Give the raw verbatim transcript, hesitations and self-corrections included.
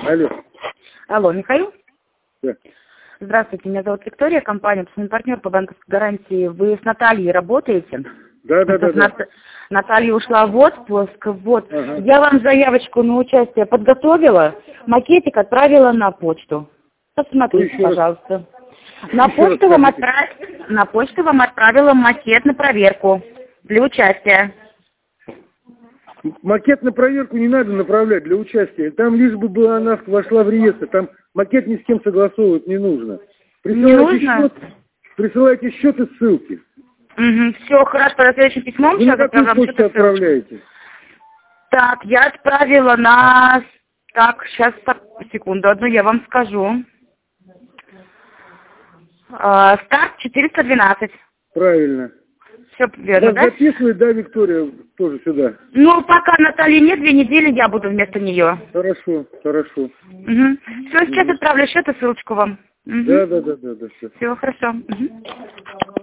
Алло. Алло, Михаил? Да. Здравствуйте, меня зовут Виктория, компания «Партнер» по банковской гарантии. Вы с Натальей работаете? Да, да, да, да. Нат... Наталья ушла в отпуск. Вот. Ага. Я вам заявочку на участие подготовила, макетик отправила на почту. Посмотрите, Еще раз. пожалуйста. На Еще почту, раз вам скажите. отправ... на почту вам отправила макет на проверку для участия. Макет на проверку не надо направлять для участия. Там лишь бы была она вошла в реестр. Там макет ни с кем согласовывать не нужно. Не Присылайте нужно? счет, присылайте счет и ссылки. Угу. Все, хорошо, тогда следующим письмом Вы на сейчас какую отправляем почту счет и ссылочку. отправляете? Так, я отправила на... Так, сейчас, секунду, одну я вам скажу. А, старт четыреста двенадцать. Правильно. Все верно, Вас да? записывает, да, Виктория, тоже сюда? Ну, пока Натальи нет, две недели я буду вместо нее. Хорошо, хорошо. Угу. Все, сейчас Мгм. отправлю счет и ссылочку вам. Угу. Да, да, да, да, да, все. Все, хорошо. Угу.